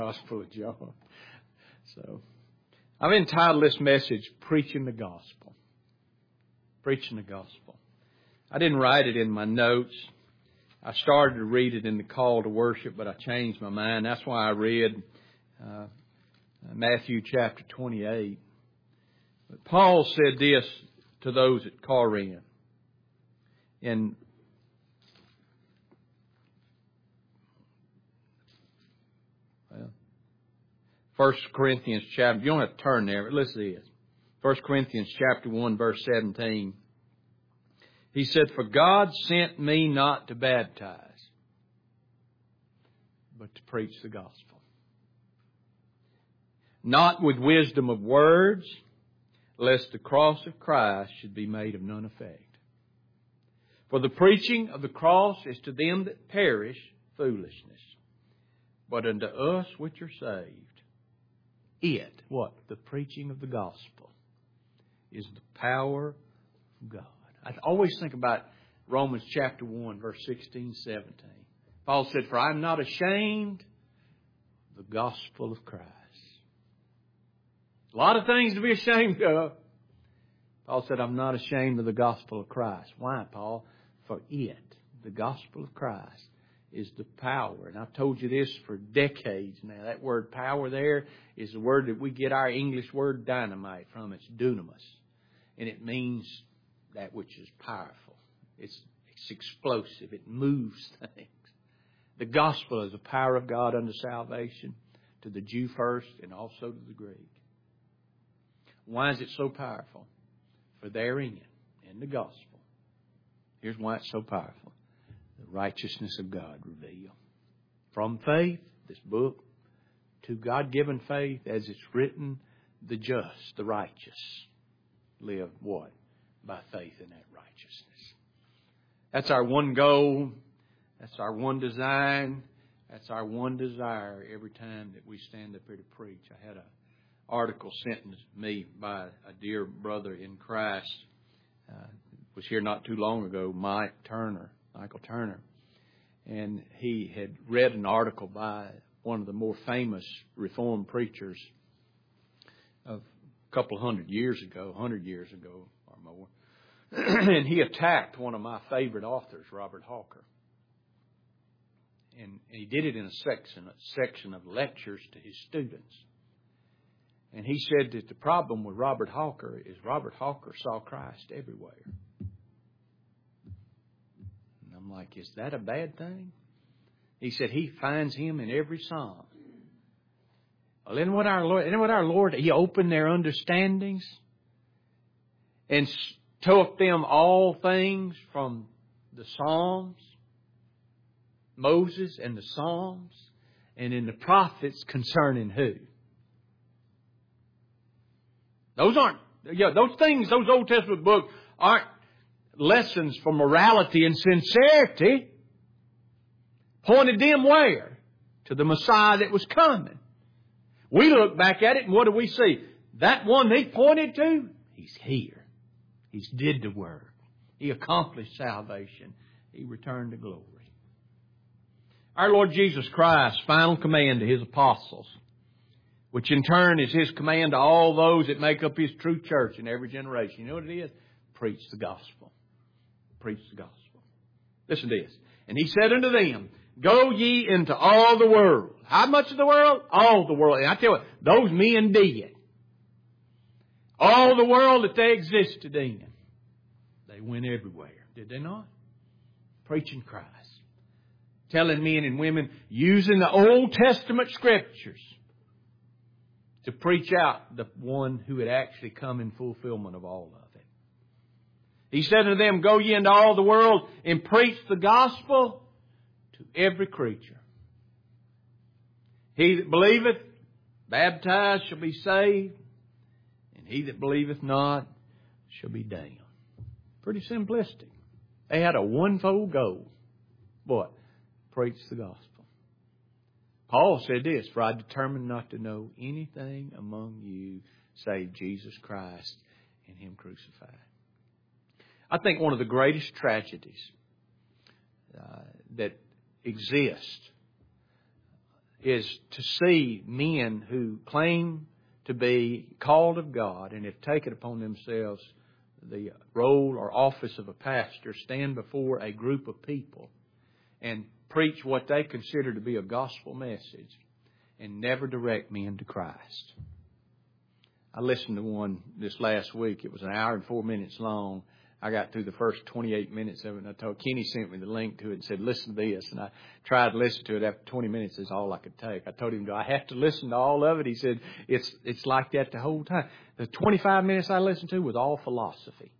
Gospel of John. So, I've entitled this message, Preaching the Gospel. Preaching the Gospel. I didn't write it in my notes. I started to read it in the call to worship, but I changed my mind. That's why I read Matthew chapter 28. But Paul said this to those at Corinth. In 1 Corinthians chapter, you don't have to turn there, but listen to this. 1 Corinthians chapter 1, verse 17. He said, "For God sent me not to baptize, but to preach the gospel. Not with wisdom of words, lest the cross of Christ should be made of none effect. For the preaching of the cross is to them that perish foolishness, but unto us which are saved, what? The preaching of the gospel is the power of God." I always think about Romans chapter 1, verse 16, 17. Paul said, "For I am not ashamed of the gospel of Christ." A lot of things to be ashamed of. Paul said, "I'm not ashamed of the gospel of Christ." Why, Paul? For the gospel of Christ, is the power. And I've told you this for decades now. That word power there is the word that we get our English word dynamite from. It's dunamis. And it means that which is powerful. It's explosive. It moves things. The gospel is the power of God unto salvation, to the Jew first and also to the Greek. Why is it so powerful? For therein, in the gospel, here's why it's so powerful. The righteousness of God revealed. From faith, this book, to God-given faith, as it's written, the just, the righteous, live what? By faith in that righteousness. That's our one goal. That's our one design. That's our one desire every time that we stand up here to preach. I had an article sent to me by a dear brother in Christ. Was here not too long ago, Michael Turner. And he had read an article by one of the more famous Reformed preachers of a couple 100 years ago or more. And he attacked one of my favorite authors, Robert Hawker. And he did it in a section of lectures to his students. And he said that the problem with Robert Hawker is Robert Hawker saw Christ everywhere. And I'm like, is that a bad thing? He said he finds Him in every psalm. Well, isn't what our Lord, He opened their understandings and taught them all things from the Psalms, Moses and the Psalms, and in the prophets concerning who? Those Old Testament books aren't lessons for morality and sincerity. Pointed them where? To the Messiah that was coming. We look back at it and what do we see? That one He pointed to, He's here. He's did the work. He accomplished salvation. He returned to glory. Our Lord Jesus Christ's final command to His apostles, which in turn is His command to all those that make up His true church in every generation. You know what it is? Preach the gospel. Preach the gospel. Listen to this. And He said unto them, "Go ye into all the world." How much of the world? All the world. And I tell you what, those men did. All the world that they existed in. They went everywhere. Did they not? Preaching Christ. Telling men and women, using the Old Testament Scriptures to preach out the one who had actually come in fulfillment of all of it. He said to them, "Go ye into all the world and preach the gospel to every creature. He that believeth, baptized, shall be saved, and he that believeth not shall be damned." Pretty simplistic. They had a one-fold goal. What? Preach the gospel. Paul said this, "For I determined not to know anything among you save Jesus Christ and Him crucified." I think one of the greatest tragedies that exist is to see men who claim to be called of God and have taken upon themselves the role or office of a pastor stand before a group of people and preach what they consider to be a gospel message and never direct men to Christ. I listened to one this last week. It was an hour and 4 minutes long. I got through the first 28 minutes of it, and I told Kenny sent me the link to it and said, listen to this. And I tried to listen to it. After 20 minutes is all I could take. I told him, do I have to listen to all of it? He said, it's like that the whole time. The 25 minutes I listened to was all philosophy.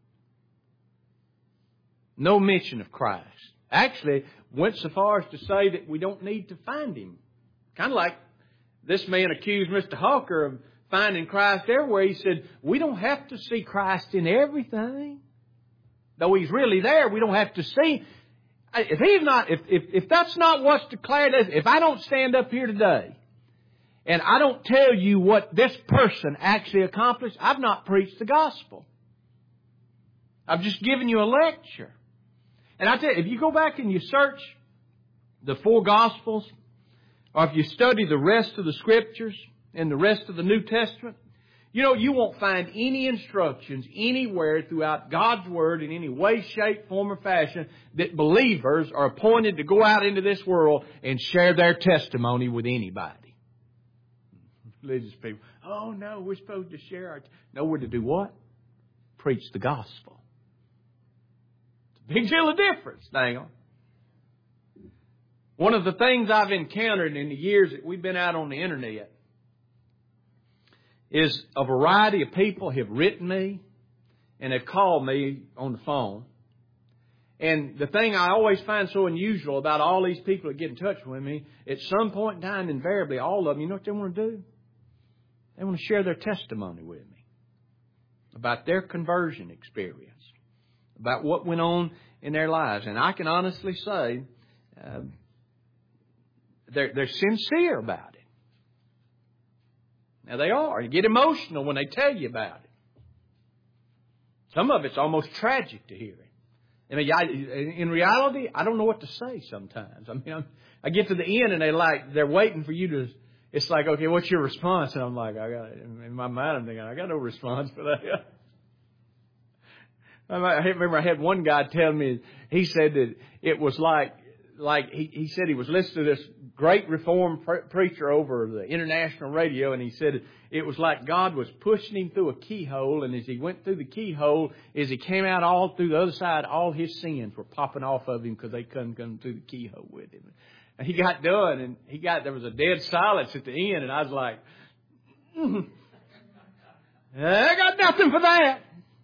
No mention of Christ. Actually, went so far as to say that we don't need to find Him. Kind of like this man accused Mr. Hawker of finding Christ everywhere. He said, we don't have to see Christ in everything. Though He's really there, we don't have to see. If He's not, if that's not what's declared, if I don't stand up here today and I don't tell you what this person actually accomplished, I've not preached the gospel. I've just given you a lecture. And I tell you, if you go back and you search the 4 Gospels, or if you study the rest of the Scriptures and the rest of the New Testament, you know, you won't find any instructions anywhere throughout God's Word in any way, shape, form, or fashion that believers are appointed to go out into this world and share their testimony with anybody. Religious people, oh no, we're supposed to share our... No, we're to do what? Preach the gospel. It's a big deal of difference, dang on. One of the things I've encountered in the years that we've been out on the internet is a variety of people have written me and have called me on the phone. And the thing I always find so unusual about all these people that get in touch with me, at some point in time, invariably, all of them, you know what they want to do? They want to share their testimony with me about their conversion experience, about what went on in their lives. And I can honestly say they're sincere about it. Now they are. You get emotional when they tell you about it. Some of it's almost tragic to hear it. I mean, in reality, I don't know what to say sometimes. I mean, I get to the end and they're waiting for you to. It's like, okay, what's your response? And I'm like, in my mind, I'm thinking, I got no response for that. I remember I had one guy tell me, he said that it was like he said he was listening to this great Reformed preacher over the international radio, and he said it was like God was pushing him through a keyhole, and as he went through the keyhole, as he came out all through the other side, all his sins were popping off of him because they couldn't come through the keyhole with him. And he got done, and there was a dead silence at the end, and I was like, I got nothing for that.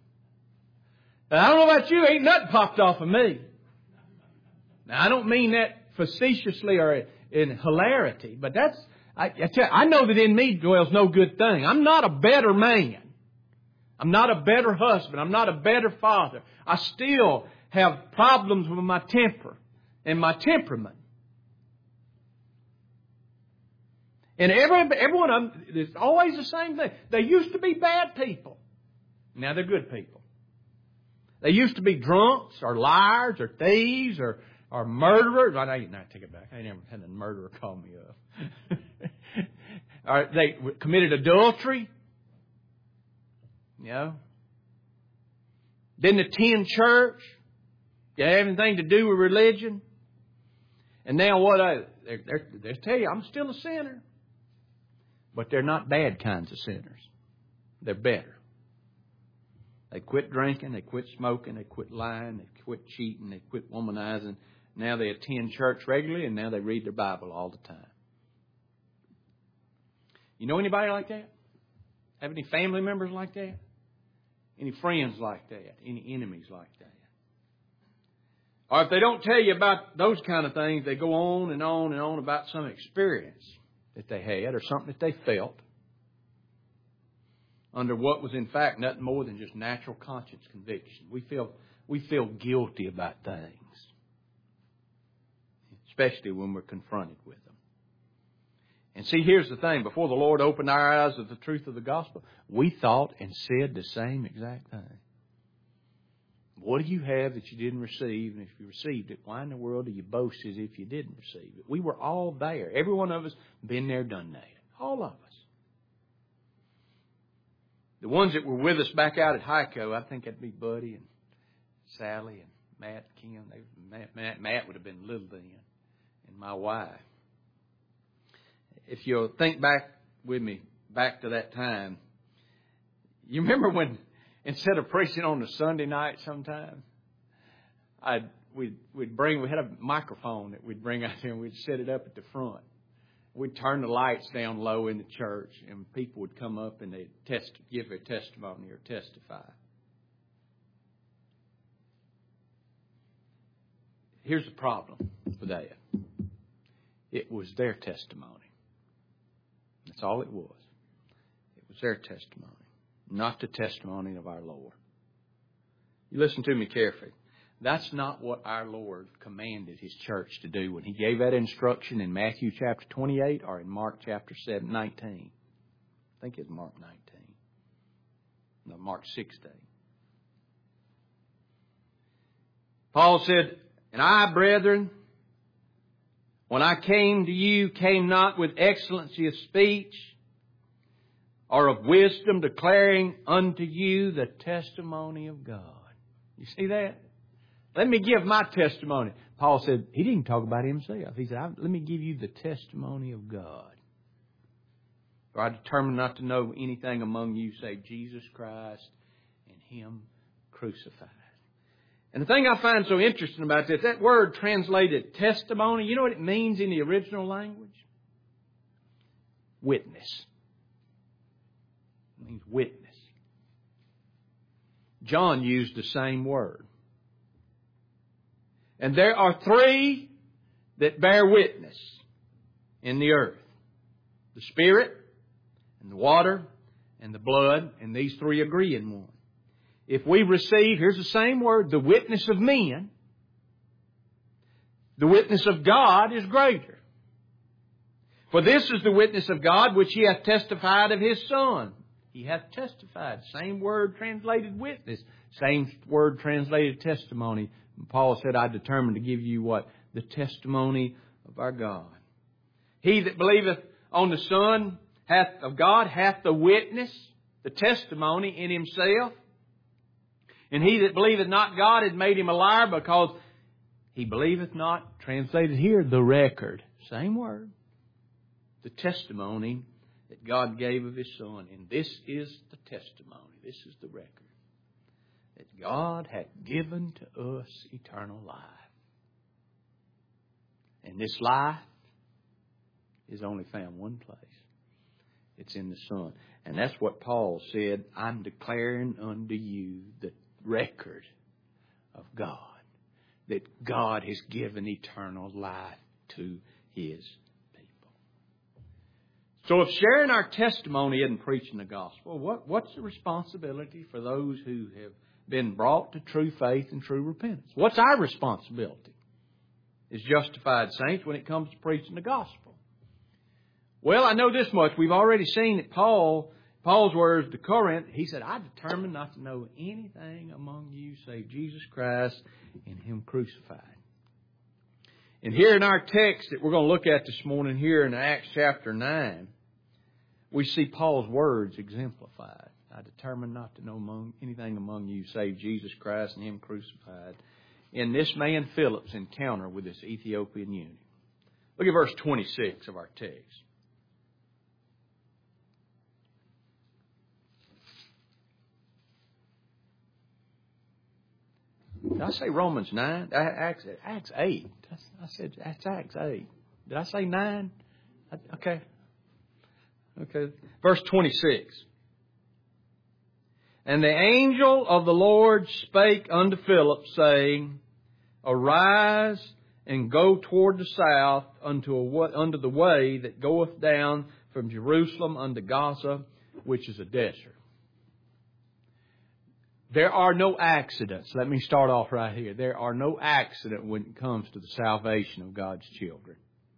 I don't know about you, ain't nothing popped off of me. Now, I don't mean that facetiously or in hilarity, but I tell you, I know that in me dwells no good thing. I'm not a better man. I'm not a better husband. I'm not a better father. I still have problems with my temper and my temperament. And every one of them, it's always the same thing. They used to be bad people. Now they're good people. They used to be drunks or liars or thieves or murderers. I take it back. I never had a murderer call me up. Or they committed adultery. You know. Didn't attend church. Didn't have anything to do with religion. And now they tell you, I'm still a sinner. But they're not bad kinds of sinners. They're better. They quit drinking, they quit smoking, they quit lying, they quit cheating, they quit womanizing. Now they attend church regularly, and now they read their Bible all the time. You know anybody like that? Have any family members like that? Any friends like that? Any enemies like that? Or if they don't tell you about those kind of things, they go on and on and on about some experience that they had or something that they felt under what was in fact nothing more than just natural conscience conviction. We feel guilty about things, especially when we're confronted with them. And see, here's the thing. Before the Lord opened our eyes to the truth of the gospel, we thought and said the same exact thing. What do you have that you didn't receive? And if you received it, why in the world do you boast as if you didn't receive it? We were all there. Every one of us been there, done that. All of us. The ones that were with us back out at Hico, I think that'd be Buddy and Sally and Matt, Kim. Matt would have been little then, and my wife. If you'll think back with me, back to that time, you remember when instead of preaching on a Sunday night sometime, we had a microphone that we'd bring out there and we'd set it up at the front. We'd turn the lights down low in the church, and people would come up and they'd give their testimony or testify. Here's the problem with that. It was their testimony. That's all it was. It was their testimony, not the testimony of our Lord. You listen to me carefully. That's not what our Lord commanded His church to do when He gave that instruction in Matthew chapter 28 or in Mark chapter 19. I think it's Mark 19. No, Mark 16. Paul said, "And I, brethren, when I came to you, came not with excellency of speech or of wisdom, declaring unto you the testimony of God." You see that? Let me give my testimony. Paul said, he didn't talk about himself. He said, let me give you the testimony of God. For I determined not to know anything among you save Jesus Christ and Him crucified. And the thing I find so interesting about this, that word translated testimony, you know what it means in the original language? Witness. It means witness. John used the same word. And there are three that bear witness in the earth. The Spirit, and the water, and the blood, and these three agree in one. If we receive, here's the same word, the witness of men, the witness of God is greater. For this is the witness of God which He hath testified of His Son. He hath testified. Same word translated witness. Same word translated testimony. And Paul said, I determined to give you what? The testimony of our God. He that believeth on the Son of God hath the witness, the testimony in himself. And he that believeth not God hath made him a liar, because he believeth not, translated here, the record. Same word. The testimony that God gave of His Son. And this is the testimony. This is the record. That God hath given to us eternal life. And this life is only found one place. It's in the Son. And that's what Paul said, I'm declaring unto you the record of God. That God has given eternal life to His people. So if sharing our testimony isn't preaching the gospel, what's the responsibility for those who have been brought to true faith and true repentance? What's our responsibility as justified saints when it comes to preaching the gospel? Well, I know this much. We've already seen that Paul's words to Corinth, he said, I determined not to know anything among you save Jesus Christ and Him crucified. And here in our text that we're going to look at this morning here in Acts chapter 9, we see Paul's words exemplified. I determined not to know anything among you save Jesus Christ and Him crucified. In this man Philip's encounter with this Ethiopian eunuch. Look at verse 26 of our text. Did I say Romans 9? Acts 8. I said that's Acts 8. Did I say 9? Okay. Verse 26. And the angel of the Lord spake unto Philip, saying, Arise and go toward the south unto the way that goeth down from Jerusalem unto Gaza, which is a desert. There are no accidents. Let me start off right here. There are no accidents when it comes to the salvation of God's children.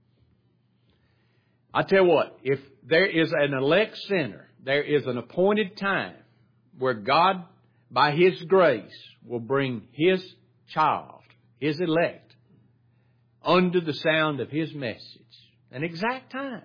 I tell you what, if there is an elect sinner, there is an appointed time where God by His grace, will bring His child, His elect, under the sound of His message. An exact time.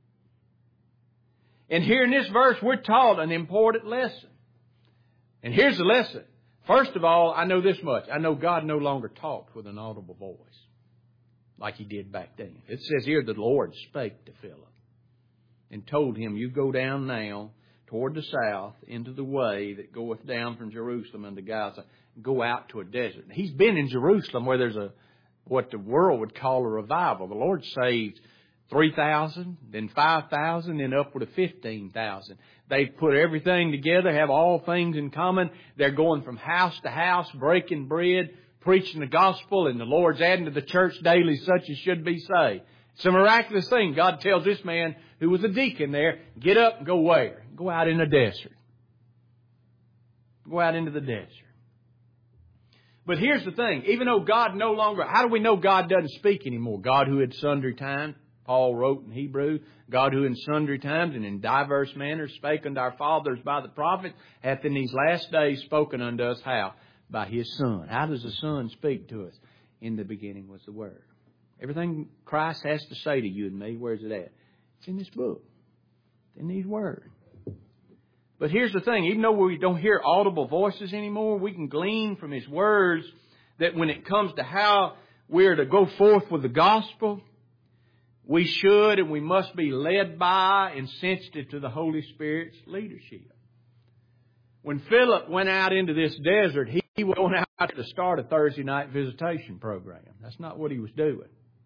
And here in this verse, we're taught an important lesson. And here's the lesson. First of all, I know this much. I know God no longer talked with an audible voice like He did back then. It says here the Lord spake to Philip and told him, you go down now toward the south into the way that goeth down from Jerusalem unto Gaza. Go out to a desert. He's been in Jerusalem where there's what the world would call a revival. The Lord saved 3,000, then 5,000, then upward of 15,000. They put everything together, have all things in common. They're going from house to house, breaking bread, preaching the gospel, and the Lord's adding to the church daily such as should be saved. It's a miraculous thing. God tells this man who was a deacon there, get up and go where? Go out in the desert. Go out into the desert. But here's the thing. Even though God no longer... How do we know God doesn't speak anymore? God who had sundry times, Paul wrote in Hebrew, God who in sundry times and in diverse manners spake unto our fathers by the prophets, hath in these last days spoken unto us how? By His Son. How does the Son speak to us? In the beginning was the Word. Everything Christ has to say to you and me, where's it at? It's in this book. It's in these words. But here's the thing. Even though we don't hear audible voices anymore, we can glean from His words that when it comes to how we're to go forth with the gospel, we should and we must be led by and sensitive to the Holy Spirit's leadership. When Philip went out into this desert, he went out to start a Thursday night visitation program. That's not what he was doing.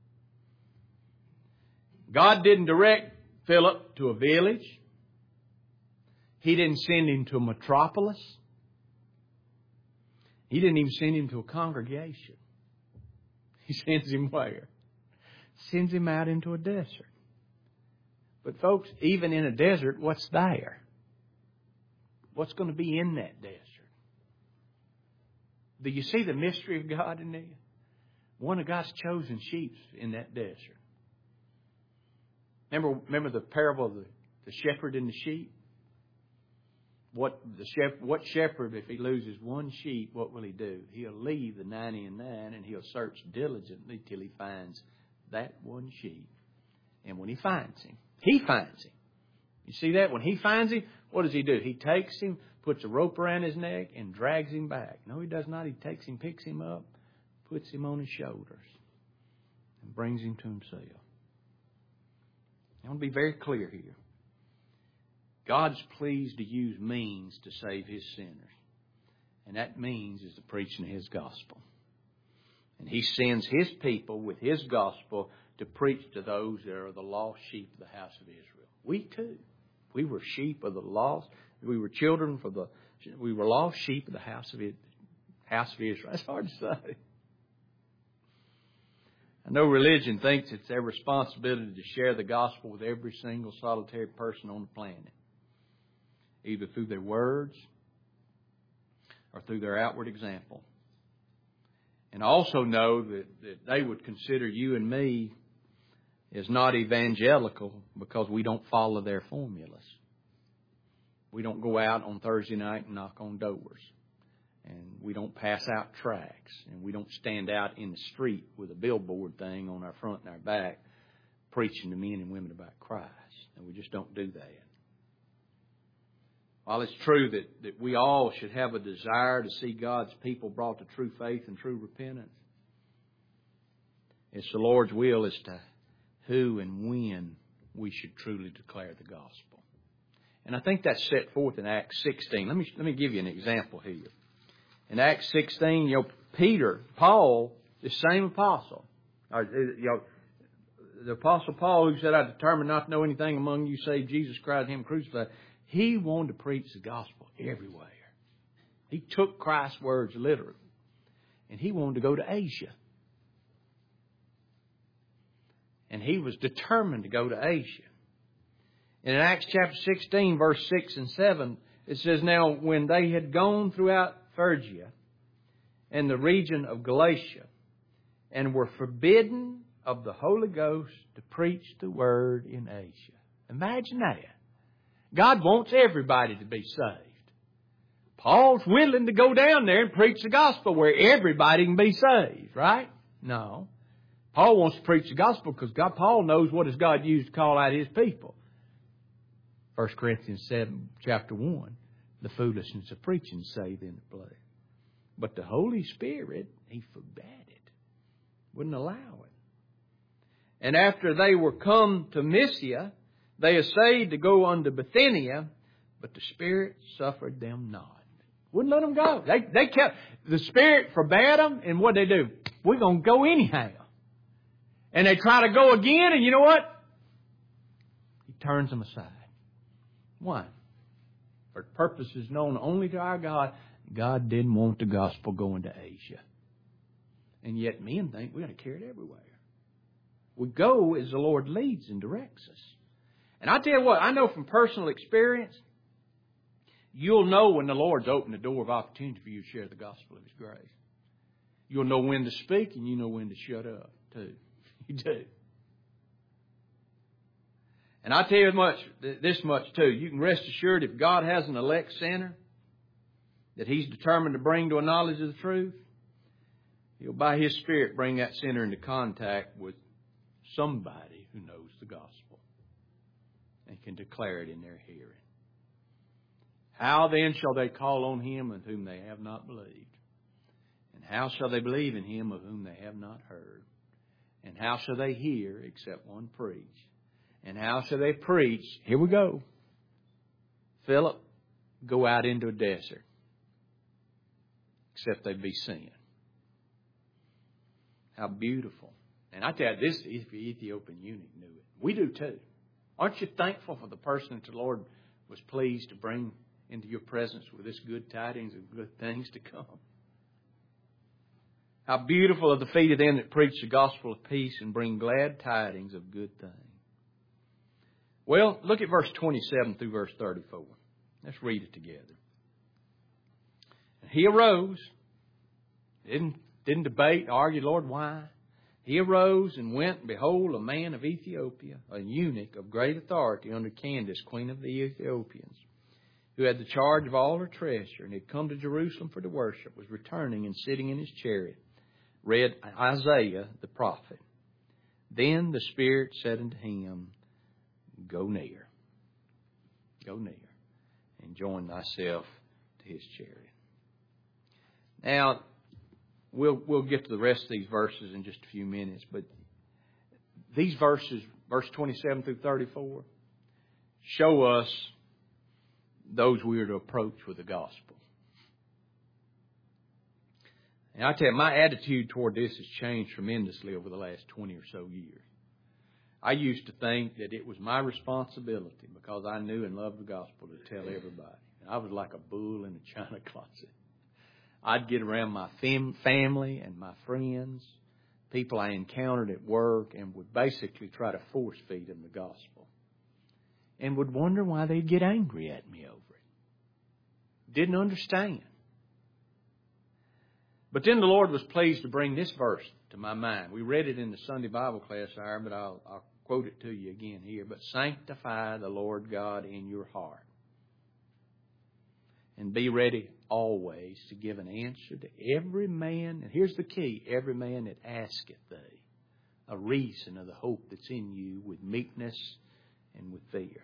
God didn't direct Philip to a village. He didn't send him to a metropolis. He didn't even send him to a congregation. He sends him where? Sends him out into a desert. But folks, even in a desert, what's there? What's going to be in that desert? Do you see the mystery of God in there? One of God's chosen sheep in that desert. Remember the parable of the shepherd and the sheep? What shepherd, if he loses one sheep, what will he do? He'll leave the 99 and he'll search diligently till he finds that one sheep. And when he finds him, he finds him. You see that? When he finds him, what does he do? He takes him, puts a rope around his neck, and drags him back. No, he does not. He takes him, picks him up, puts him on his shoulders, and brings him to himself. I want to be very clear here. God's pleased to use means to save His sinners. And that means is the preaching of His gospel. And He sends His people with His gospel to preach to those that are the lost sheep of the house of Israel. We too. We were sheep of the lost. We were children we were lost sheep of the house of Israel. That's hard to say. I know religion thinks it's their responsibility to share the gospel with every single solitary person on the planet, either through their words or through their outward example. And I also know that they would consider you and me as not evangelical because we don't follow their formulas. We don't go out on Thursday night and knock on doors. And we don't pass out tracts. And we don't stand out in the street with a billboard thing on our front and our back preaching to men and women about Christ. And we just don't do that. While it's true that we all should have a desire to see God's people brought to true faith and true repentance, it's the Lord's will as to who and when we should truly declare the gospel. And I think that's set forth in Acts 16. Let me give you an example here. In Acts 16, Paul, the same apostle, the apostle Paul who said, I determined not to know anything among you save Jesus Christ and Him crucified. He wanted to preach the gospel everywhere. He took Christ's words literally. And he wanted to go to Asia. And he was determined to go to Asia. And in Acts chapter 16, verse 6 and 7, it says, Now when they had gone throughout Phrygia and the region of Galatia, and were forbidden of the Holy Ghost to preach the word in Asia. Imagine that. God wants everybody to be saved. Paul's willing to go down there and preach the gospel where everybody can be saved, right? No. Paul wants to preach the gospel because Paul knows what has God used to call out His people. 1 Corinthians 7, chapter 1, the foolishness of preaching saved in the blood. But the Holy Spirit, He forbade it, wouldn't allow it. And after they were come to Mysia, they essayed to go unto Bithynia, but the Spirit suffered them not. Wouldn't let them go. They kept, the Spirit forbade them, and what they do? We're going to go anyhow. And they try to go again, and you know what? He turns them aside. Why? For purposes known only to our God, God didn't want the gospel going to Asia. And yet men think we got to carry it everywhere. We go as the Lord leads and directs us. And I tell you what, I know from personal experience, you'll know when the Lord's opened the door of opportunity for you to share the gospel of His grace. You'll know when to speak and you know when to shut up, too. You do. And I tell you this much, too. You can rest assured if God has an elect sinner that He's determined to bring to a knowledge of the truth, He'll, by His Spirit, bring that sinner into contact with somebody who knows the gospel and can declare it in their hearing. How then shall they call on Him of whom they have not believed? And how shall they believe in Him of whom they have not heard? And how shall they hear except one preach? And how shall they preach? Here we go. Philip, go out into a desert. Except they be seen. How beautiful. And I tell you, this Ethiopian eunuch knew it. We do too. Aren't you thankful for the person that the Lord was pleased to bring into your presence with this good tidings and good things to come? How beautiful are the feet of them that preach the gospel of peace and bring glad tidings of good things. Well, look at verse 27 through verse 34. Let's read it together. And he arose, didn't debate, argue, Lord, why? He arose and went, and behold, a man of Ethiopia, a eunuch of great authority under Candace, queen of the Ethiopians, who had the charge of all her treasure, and had come to Jerusalem for to worship, was returning and sitting in his chariot, read Isaiah the prophet. Then the Spirit said unto him, Go near, and join thyself to his chariot. Now, we'll get to the rest of these verses in just a few minutes, but these verses, verse 27 through 34, show us those we are to approach with the gospel. And I tell you, my attitude toward this has changed tremendously over the last 20 or so years. I used to think that it was my responsibility, because I knew and loved the gospel, to tell everybody. And I was like a bull in a china closet. I'd get around my family and my friends, people I encountered at work, and would basically try to force feed them the gospel. And would wonder why they'd get angry at me over it. Didn't understand. But then the Lord was pleased to bring this verse to my mind. We read it in the Sunday Bible class hour, but I'll quote it to you again here. But sanctify the Lord God in your heart, and be ready always to give an answer to every man. And here's the key: every man that asketh thee a reason of the hope that's in you, with meekness and with fear.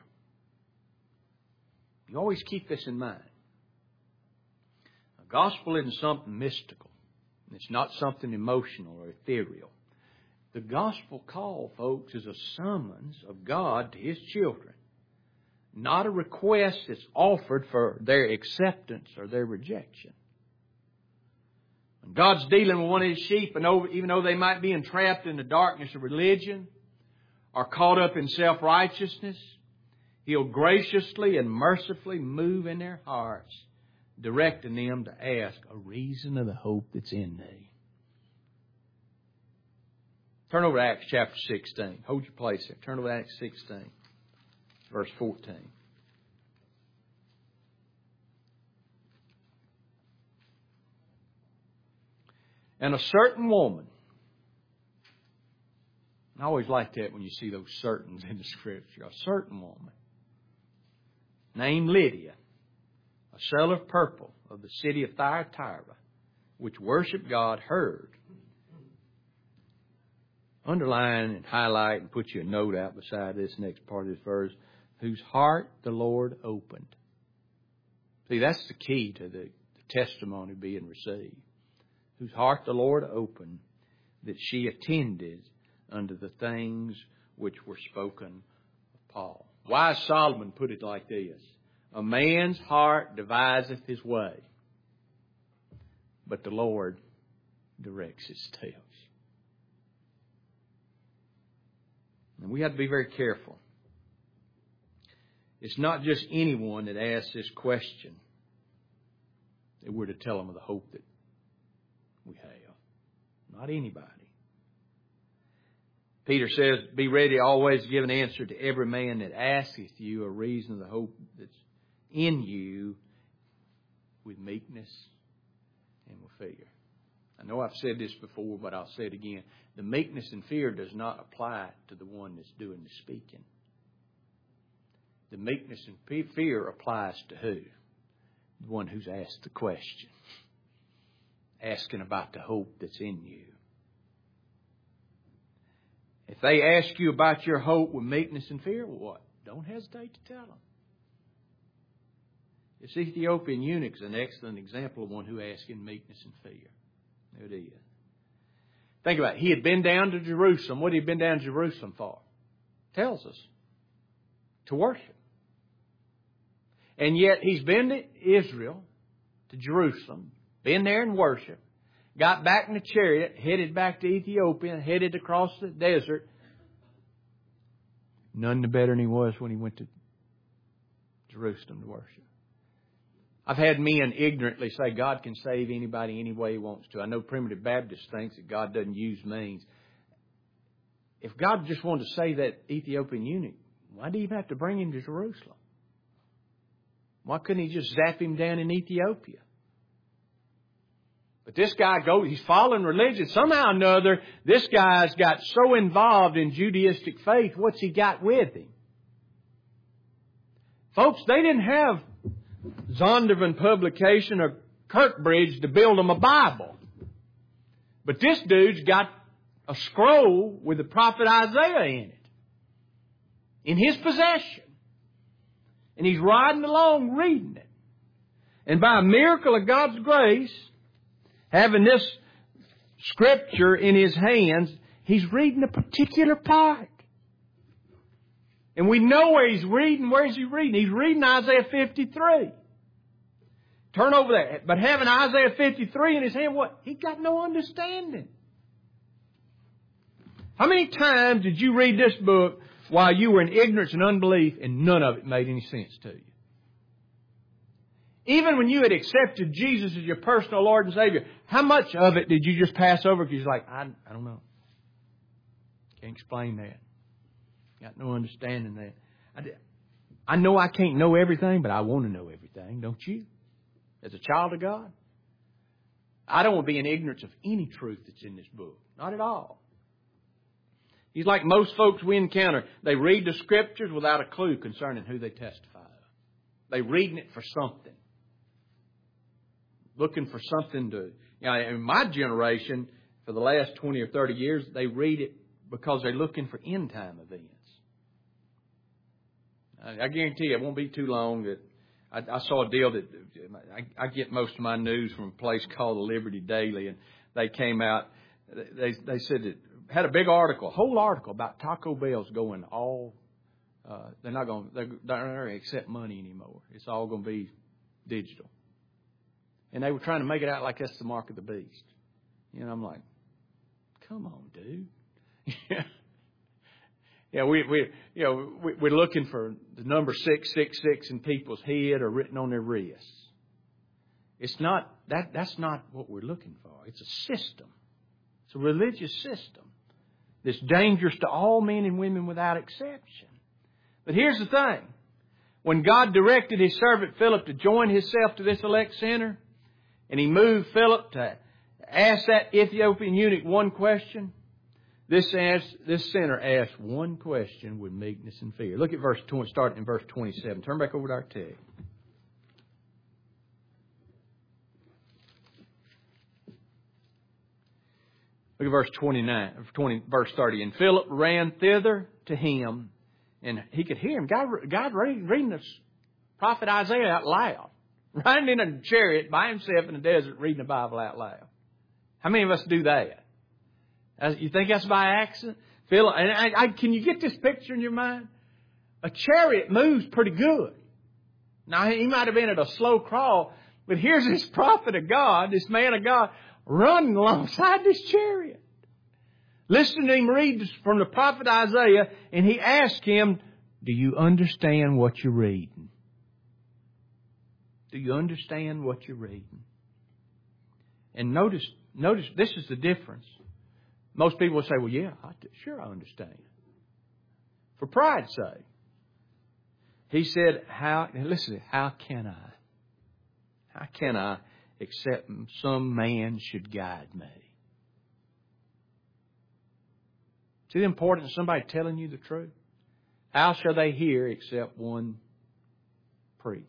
You always keep this in mind. The gospel isn't something mystical. It's not something emotional or ethereal. The gospel call, folks, is a summons of God to His children. Not a request that's offered for their acceptance or their rejection. When God's dealing with one of His sheep, and even though they might be entrapped in the darkness of religion or caught up in self-righteousness, He'll graciously and mercifully move in their hearts, directing them to ask a reason of the hope that's in thee. Turn over to Acts chapter 16. Hold your place there. Turn over to Acts 16, verse 14. And a certain woman, I always like that when you see those certains in the Scripture, a certain woman named Lydia, a seller of purple of the city of Thyatira, which worshiped God, heard. Underline and highlight and put you a note out beside this next part of this verse. Whose heart the Lord opened. See, that's the key to the testimony being received. Whose heart the Lord opened, that she attended unto the things which were spoken of Paul. Wise Solomon put it like this: a man's heart deviseth his way, but the Lord directs his steps. And we have to be very careful. It's not just anyone that asks this question that we're to tell them of the hope that we have. Not anybody. Peter says, be ready always to give an answer to every man that asketh you a reason of the hope that's in you with meekness and with fear. I know I've said this before, but I'll say it again. The meekness and fear does not apply to the one that's doing the speaking. The meekness and fear applies to who? The one who's asked the question. Asking about the hope that's in you. If they ask you about your hope with meekness and fear, what? Don't hesitate to tell them. This Ethiopian eunuch is an excellent example of one who asked in meekness and fear. There it is. Think about it. He had been down to Jerusalem. What had he been down to Jerusalem for? Tells us. To worship. And yet he's been to Israel, to Jerusalem, been there and worshiped, got back in the chariot, headed back to Ethiopia, headed across the desert. None the better than he was when he went to Jerusalem to worship. I've had men ignorantly say God can save anybody any way He wants to. I know Primitive Baptist thinks that God doesn't use means. If God just wanted to save that Ethiopian eunuch, why do you even have to bring him to Jerusalem? Why couldn't He just zap him down in Ethiopia? But this guy he's following religion. Somehow or another, this guy's got so involved in Judaistic faith, what's he got with him? Folks, they didn't have Zondervan Publication or Kirkbridge to build them a Bible. But this dude's got a scroll with the prophet Isaiah in it. In his possession. And he's riding along reading it. And by a miracle of God's grace, having this scripture in his hands, he's reading a particular part. And we know where he's reading. Where is he reading? He's reading Isaiah 53. Turn over there. But having Isaiah 53 in his hand, what? He got no understanding. How many times did you read this book while you were in ignorance and unbelief and none of it made any sense to you? Even when you had accepted Jesus as your personal Lord and Savior, how much of it did you just pass over because you're like, I don't know. Can't explain that. Got no understanding that. I know I can't know everything, but I want to know everything, don't you? As a child of God. I don't want to be in ignorance of any truth that's in this book. Not at all. He's like most folks we encounter. They read the Scriptures without a clue concerning who they testify of. They're reading it for something. Looking for something to... in my generation, for the last 20 or 30 years, they read it because they're looking for end-time events. I guarantee you, it won't be too long that I saw a deal that I get most of my news from a place called the Liberty Daily, and they came out. They said it had a big article, a whole article about Taco Bell's going all. They're not going to accept money anymore. It's all going to be digital, and they were trying to make it out like that's the mark of the beast. I'm like, come on, dude. Yeah, we're looking for the number 666 in people's head or written on their wrists. It's not that. That's not what we're looking for. It's a system. It's a religious system that's dangerous to all men and women without exception. But here's the thing: when God directed His servant Philip to join himself to this elect sinner, and He moved Philip to ask that Ethiopian eunuch one question. This sinner asked one question with meekness and fear. Look at starting in verse 27. Turn back over to our text. Look at verse verse 30. And Philip ran thither to him, and he could hear him. God reading the prophet Isaiah out loud. Riding in a chariot by himself in the desert reading the Bible out loud. How many of us do that? You think that's by accident? Philip, and can you get this picture in your mind? A chariot moves pretty good. Now, he might have been at a slow crawl, but here's this prophet of God, this man of God, running alongside this chariot. Listen to him read from the prophet Isaiah, and he asked him, do you understand what you're reading? Do you understand what you're reading? And notice, this is the difference. Most people will say, well, yeah, sure I understand. For pride's sake. He said, how can I? How can I except some man should guide me? See the importance of somebody telling you the truth? How shall they hear except one preach?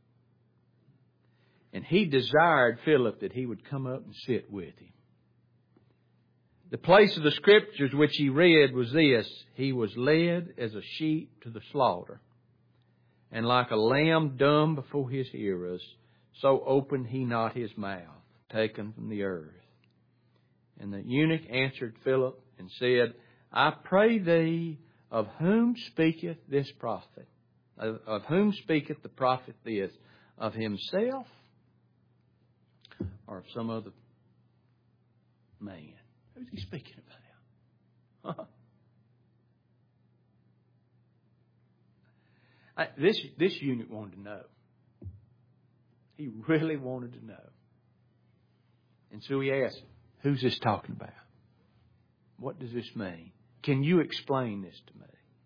And he desired Philip that he would come up and sit with him. The place of the Scriptures which he read was this: he was led as a sheep to the slaughter, and like a lamb dumb before his hearers, so opened he not his mouth, taken from the earth. And the eunuch answered Philip and said, I pray thee, of whom speaketh this prophet? Of whom speaketh the prophet this? Of himself or of some other man? Who's he speaking about? This eunuch wanted to know. He really wanted to know. And so he asked, who's this talking about? What does this mean? Can you explain this to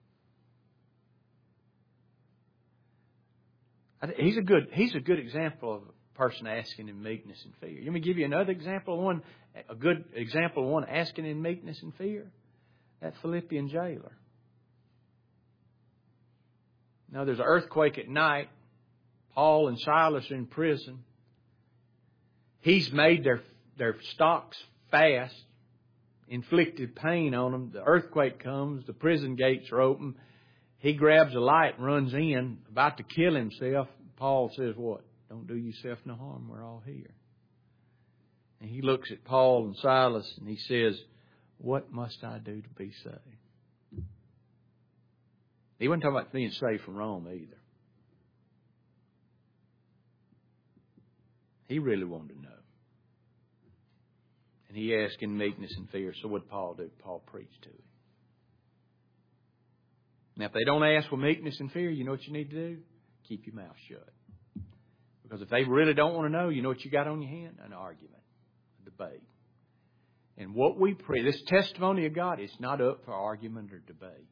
me? He's a good example of a person asking in meekness and fear. Let me give you another example. A good example of one asking in meekness and fear. That Philippian jailer. Now there's an earthquake at night. Paul and Silas are in prison. He's made their stocks fast, inflicted pain on them. The earthquake comes. The prison gates are open. He grabs a light and runs in, about to kill himself. Paul says, what? Don't do yourself no harm. We're all here. And he looks at Paul and Silas and he says, what must I do to be saved? He wasn't talking about being saved from Rome either. He really wanted to know. And he asked in meekness and fear. So what did Paul do? Paul preached to him. Now, if they don't ask with meekness and fear, you know what you need to do? Keep your mouth shut. Because if they really don't want to know, you know what you got on your hand? An argument, a debate. And what we preach, this testimony of God, is not up for argument or debate.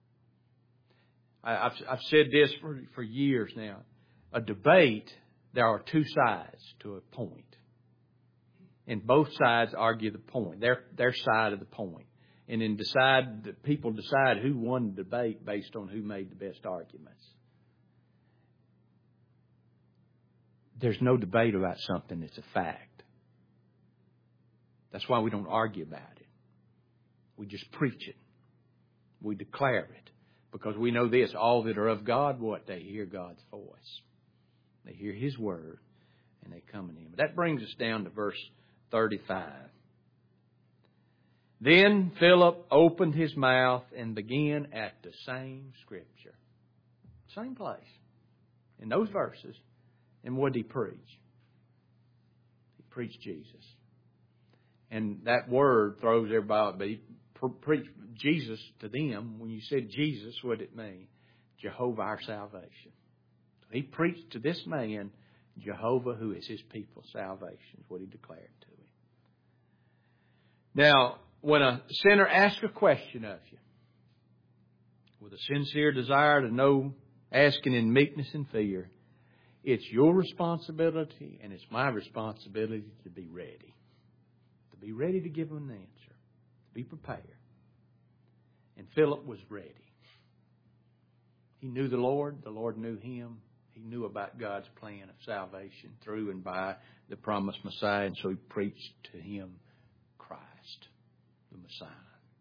I've said this for years now. A debate, there are two sides to a point. And both sides argue the point, their side of the point. And then people decide who won the debate based on who made the best arguments. There's no debate about something that's a fact. That's why we don't argue about it. We just preach it. We declare it. Because we know this, all that are of God, what? They hear God's voice. They hear His word and they come in Him. That brings us down to verse 35. Then Philip opened his mouth and began at the same Scripture. Same place. In those verses. And what did he preach? He preached Jesus. And that word throws everybody. But he preached Jesus to them. When you said Jesus, what did it mean? Jehovah our salvation. So he preached to this man, Jehovah, who is His people's salvation, is what he declared to him. Now, when a sinner asks a question of you, with a sincere desire to know, asking in meekness and fear, it's your responsibility and it's my responsibility to be ready. To be ready to give him an answer. To be prepared. And Philip was ready. He knew the Lord knew him. He knew about God's plan of salvation through and by the promised Messiah, and so he preached to him Christ. the Messiah.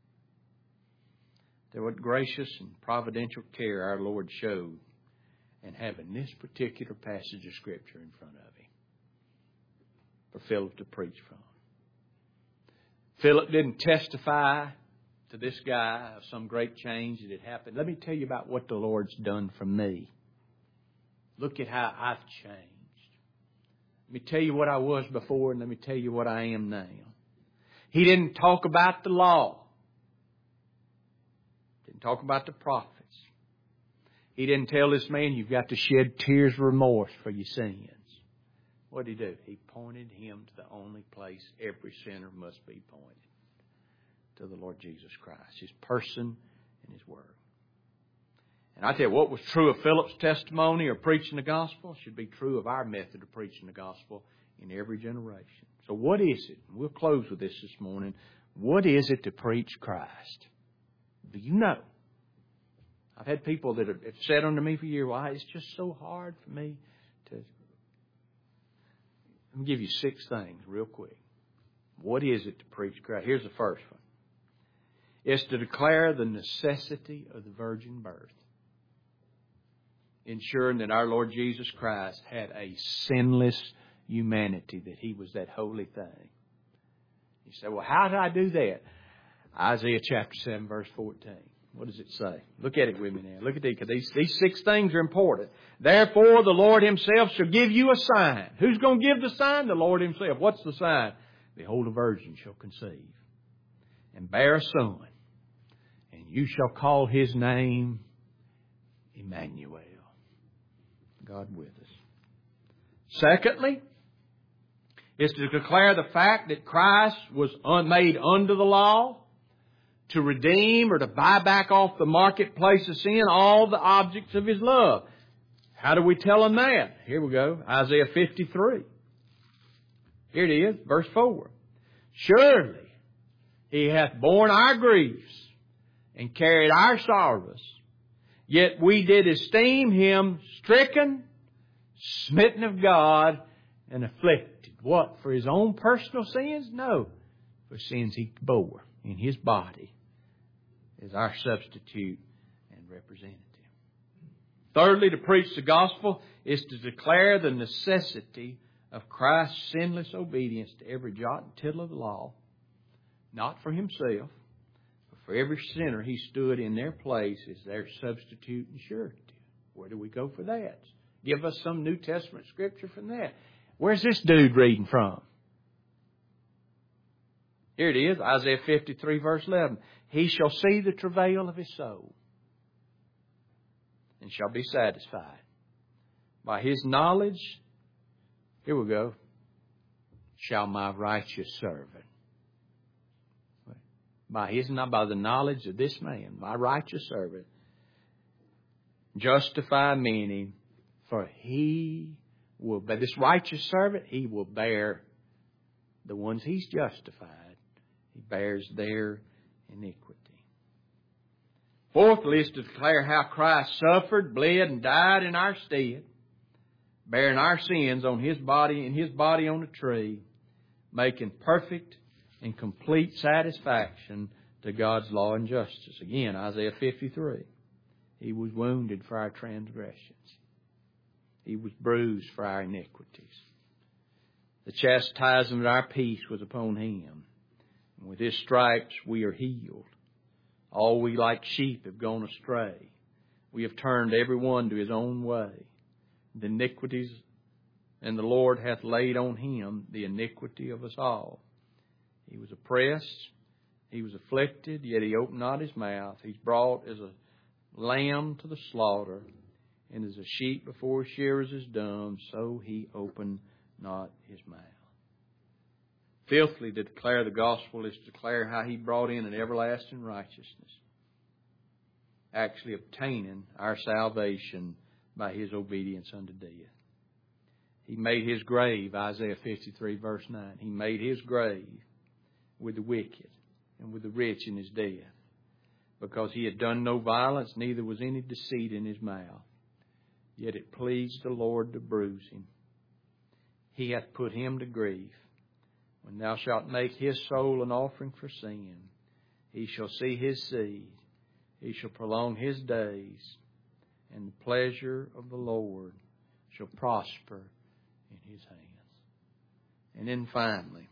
There what gracious and providential care our Lord showed in having this particular passage of Scripture in front of Him for Philip to preach from. Philip didn't testify to this guy of some great change that had happened. Let me tell you about what the Lord's done for me. Look at how I've changed. Let me tell you what I was before, and let me tell you what I am now. He didn't talk about the law. Didn't talk about the prophets. He didn't tell this man, you've got to shed tears of remorse for your sins. What did He do? He pointed him to the only place every sinner must be pointed. To the Lord Jesus Christ. His person and His Word. And I tell you, what was true of Philip's testimony or preaching the gospel should be true of our method of preaching the gospel in every generation. So what is it? We'll close with this morning. What is it to preach Christ? Do you know? I've had people that have said unto me for years, why, it's just so hard for me to... Let me give you 6 things real quick. What is it to preach Christ? Here's the first one. It's to declare the necessity of the virgin birth. Ensuring that our Lord Jesus Christ had a sinless humanity, that He was that holy thing. You say, well, how did I do that? Isaiah chapter 7, verse 14. What does it say? Look at it with me now. Look at these 6 things are important. Therefore, the Lord Himself shall give you a sign. Who's going to give the sign? The Lord Himself. What's the sign? Behold, a virgin shall conceive and bear a son, and you shall call His name Emmanuel. God with us. Secondly, is to declare the fact that Christ was made under the law to redeem or to buy back off the marketplace of sin all the objects of His love. How do we tell them that? Here we go. Isaiah 53. Here it is, verse 4. Surely He hath borne our griefs and carried our sorrows. Yet we did esteem Him stricken, smitten of God, and afflicted. What? For His own personal sins? No. For sins He bore in His body as our substitute and representative. Thirdly, to preach the gospel is to declare the necessity of Christ's sinless obedience to every jot and tittle of the law. Not for Himself, but for every sinner He stood in their place as their substitute and surety. Where do we go for that? Give us some New Testament scripture from that. Where's this dude reading from? Here it is, Isaiah 53 verse 11. He shall see the travail of His soul and shall be satisfied. By His knowledge, here we go, shall my righteous servant. By the knowledge of this man, my righteous servant, justify meaning, for he will, by this righteous servant, he will bear the ones he's justified. He bears their iniquity. Fourthly is to declare how Christ suffered, bled, and died in our stead, bearing our sins on His body, in His body on the tree, making perfect and complete satisfaction to God's law and justice. Again, Isaiah 53. He was wounded for our transgressions. He was bruised for our iniquities. The chastisement of our peace was upon Him. And with His stripes we are healed. All we like sheep have gone astray. We have turned every one to his own way. The iniquities, and the Lord hath laid on Him the iniquity of us all. He was oppressed, He was afflicted, yet He opened not His mouth. He's brought as a lamb to the slaughter, and as a sheep before his shearers is dumb, so He opened not His mouth. Fifthly, to declare the gospel is to declare how He brought in an everlasting righteousness, actually obtaining our salvation by His obedience unto death. He made His grave, Isaiah 53 verse 9, He made His grave with the wicked and with the rich in His death, because He had done no violence, neither was any deceit in His mouth. Yet it pleased the Lord to bruise Him. He hath put Him to grief. When thou shalt make His soul an offering for sin, he shall see his seed. He shall prolong his days, and the pleasure of the Lord shall prosper in his hands. And then finally,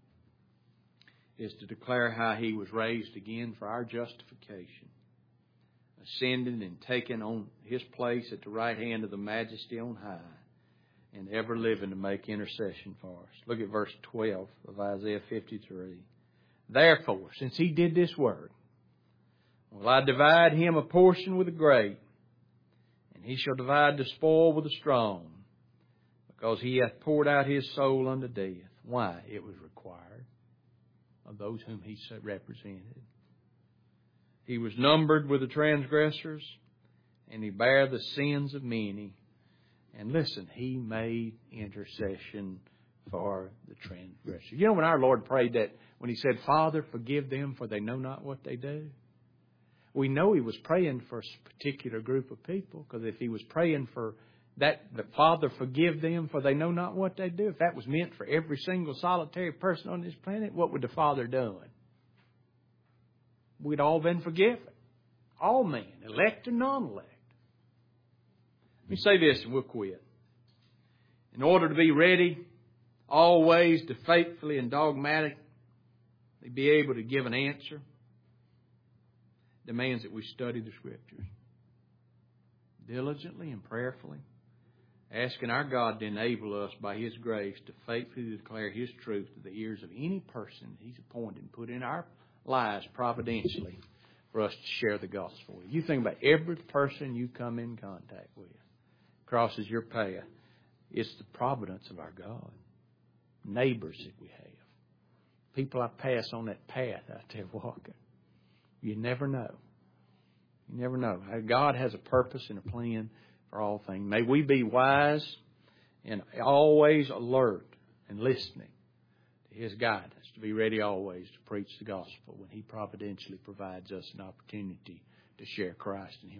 is to declare how he was raised again for our justification, ascended and taken on his place at the right hand of the Majesty on high, and ever living to make intercession for us. Look at verse 12 of Isaiah 53. Therefore, since he did this work, will I divide him a portion with the great, and he shall divide the spoil with the strong, because he hath poured out his soul unto death. Why? It was required of those whom he represented. He was numbered with the transgressors, and he bare the sins of many. And listen, he made intercession for the transgressors. You know, when our Lord prayed that, when he said, Father, forgive them, for they know not what they do. We know he was praying for a particular group of people, because if he was praying for that, the Father, forgive them, for they know not what they do, if that was meant for every single solitary person on this planet, what would the Father done? We'd all been forgiven. All men, elect and non-elect. Let me say this and we'll quit. In order to be ready always to faithfully and dogmatically be able to give an answer, demands that we study the Scriptures diligently and prayerfully, asking our God to enable us by His grace to faithfully declare His truth to the ears of any person He's appointed and put in our lives providentially for us to share the gospel with. You think about every person you come in contact with, crosses your path. It's the providence of our God. Neighbors that we have. People I pass on that path out there walking. You never know. You never know. God has a purpose and a plan for all things. May we be wise and always alert and listening to His guidance, to be ready always to preach the gospel when He providentially provides us an opportunity to share Christ in Him.